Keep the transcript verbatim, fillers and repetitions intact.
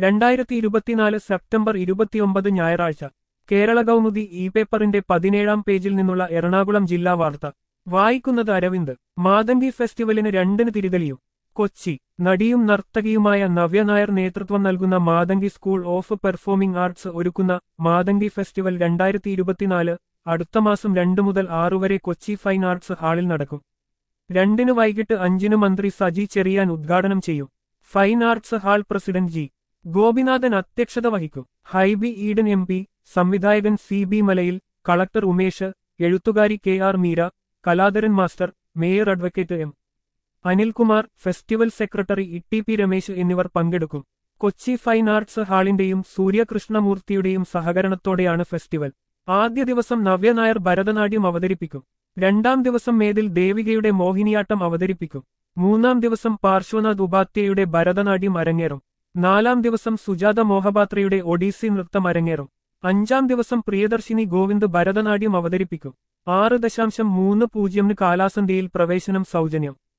രണ്ടായിരത്തി ഇരുപത്തിനാല് സെപ്റ്റംബർ ഇരുപത്തിയൊമ്പത് ഞായറാഴ്ച കേരള കൗമുദി ഇ പേപ്പറിന്റെ പതിനേഴാം പേജിൽ നിന്നുള്ള എറണാകുളം ജില്ലാ വാർത്ത വായിക്കുന്നത് അരവിന്ദ്. മാതങ്കി ഫെസ്റ്റിവലിന് രണ്ടിന് തിരിതെളിയും. കൊച്ചി. നടിയും നർത്തകിയുമായ നവ്യ നായർ നേതൃത്വം നൽകുന്ന Mathangi school of performing arts ഒരുക്കുന്ന മാതങ്കി ഫെസ്റ്റിവൽ രണ്ടായിരത്തി ഇരുപത്തിനാല് അടുത്ത മാസം രണ്ടു മുതൽ ആറു വരെ കൊച്ചി ഫൈൻ ആർട്സ് ഹാളിൽ നടക്കും. രണ്ടിന് വൈകിട്ട് അഞ്ചിന് മന്ത്രി സജി ചെറിയാൻ ഉദ്ഘാടനം ചെയ്യും. Fine arts hall president G Gopinathan അധ്യക്ഷത വഹിക്കും. ഹൈബി ഈഡൻ എം പി, സംവിധായകൻ C B Malayil, collector Umesh, എഴുത്തുകാരി K R Meera, Kaladharan master, mayor advocate M Anilkumar, festival secretary E T P Ramesh എന്നിവർ പങ്കെടുക്കും. കൊച്ചി ഫൈൻ ആർട്സ് ഹാളിന്റെയും സൂര്യകൃഷ്ണമൂർത്തിയുടെയും സഹകരണത്തോടെയാണ് ഫെസ്റ്റിവൽ. ആദ്യ ദിവസം നവ്യ നായർ ഭരതനാട്യം അവതരിപ്പിക്കും. രണ്ടാം ദിവസം മേതിൽ ദേവികയുടെ മോഹിനിയാട്ടം അവതരിപ്പിക്കും. മൂന്നാം ദിവസം പാർശ്വനാഥ് ഉപാധ്യായയുടെ ഭരതനാട്യം അരങ്ങേറും. നാലാം ദിവസം സുജാത മോഹപാത്രയുടെ ഒഡീസി നൃത്തം അരങ്ങേറും. അഞ്ചാം ദിവസം പ്രിയദർശിനി ഗോവിന്ദ് ഭരതനാട്യം അവതരിപ്പിക്കും. ആറ് ദശാംശം മൂന്ന് പൂജ്യമിന് കാലാസന്ധ്യയിൽ പ്രവേശനം സൗജന്യം.